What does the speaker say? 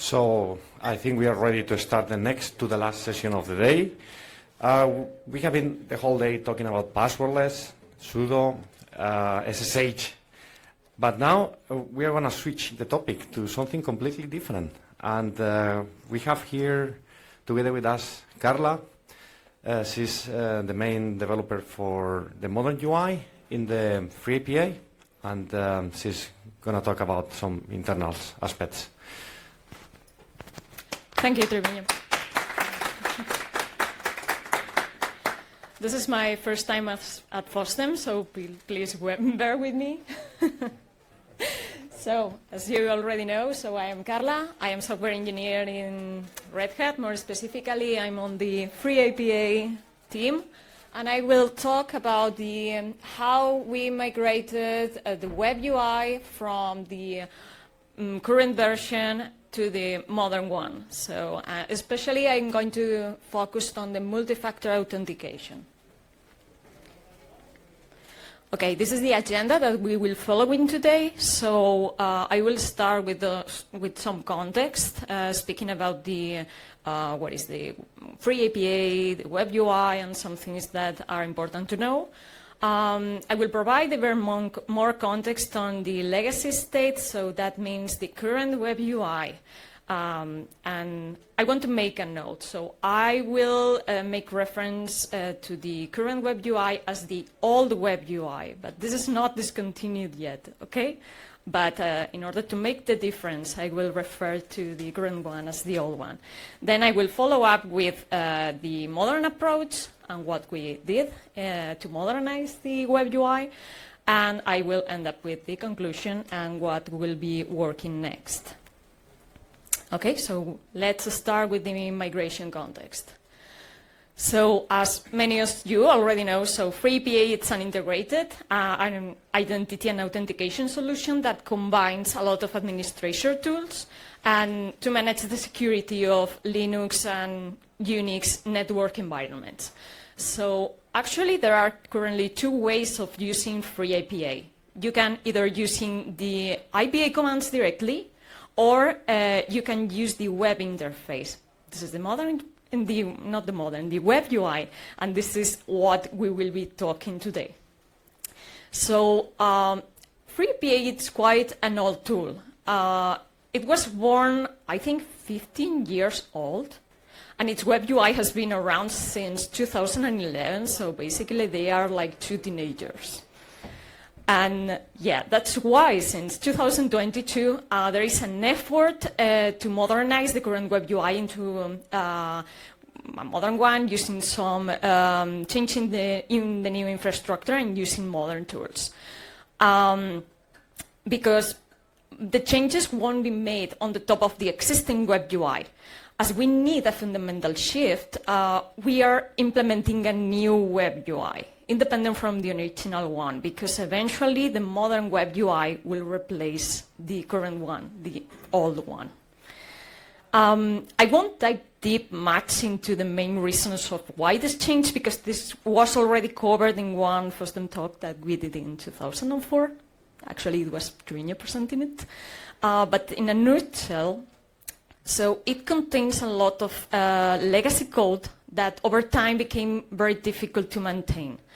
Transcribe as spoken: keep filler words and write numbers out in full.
So I think we are ready to start the next to the last session of the day. Uh, we have been the whole day talking about passwordless, sudo, uh, S S H, but now uh, we are going to switch the topic to something completely different. And uh, we have here together with us Carla. Uh, she's uh, the main developer for the modern U I in the free A P I, and um, she's going to talk about some internal aspects. Thank you, Treviño. This is my first time at, at FOSDEM, so please bear with me. So, as you already know, so I am Carla. I am software engineer in Red Hat. More specifically, I'm on the free A P I team. And I will talk about the, um, how we migrated uh, the web U I from the um, current version to the modern one. So uh, especially I'm going to focus on the multi-factor authentication. Okay, this is the agenda that we will follow in today. So uh, I will start with, the, with some context, uh, speaking about the uh, what is the free A P I, the web U I, and some things that are important to know. Um, I will provide a very more context on the legacy state, so that means the current web U I. Um, and I want to make a note. So I will uh, make reference uh, to the current web U I as the old web U I, but this is not discontinued yet, okay? But uh, in order to make the difference, I will refer to the current one as the old one. Then I will follow up with uh, the modern approach and what we did uh, to modernize the web U I, and I will end up with the conclusion and what will be working next. Okay, so let's start with the migration context. So as many of you already know, so free A P I, it's an integrated uh, an identity and authentication solution that combines a lot of administration tools and to manage the security of Linux and Unix network environments. So actually there are currently two ways of using free A P I. You can either using the I P A commands directly, or uh, you can use the web interface. This is the modern, in the, not the modern, the web U I, and this is what we will be talking today. So um, free A P I is quite an old tool. Uh, it was born, I think, fifteen years old, and its web U I has been around since two thousand eleven, so basically they are like two teenagers. And yeah, that's why since two thousand twenty-two, uh, there is an effort uh, to modernize the current web U I into um, uh, a modern one, using some um, changing the in the new infrastructure and using modern tools. Um, because the changes won't be made on the top of the existing web U I. As we need a fundamental shift, uh, we are implementing a new web U I, independent from the original one, because eventually the modern web U I will replace the current one, the old one. Um, I won't dive deep much into the main reasons of why this changed, because this was already covered in one FOSDEM talk that we did in two thousand four. Actually, it was Treviño presenting it. Uh, but in a nutshell, so it contains a lot of uh, legacy code that over time became very difficult to maintain.